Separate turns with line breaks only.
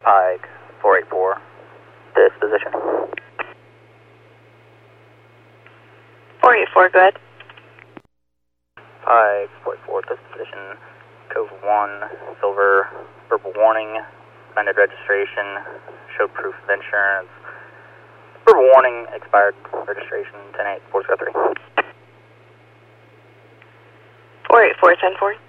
Pike 484, disposition.
484, go ahead.
Pike 484, disposition. Cove 1, silver, purple warning, suspended registration, show proof of insurance. Purple warning, expired registration, 10-8, 403.
484, 10-4.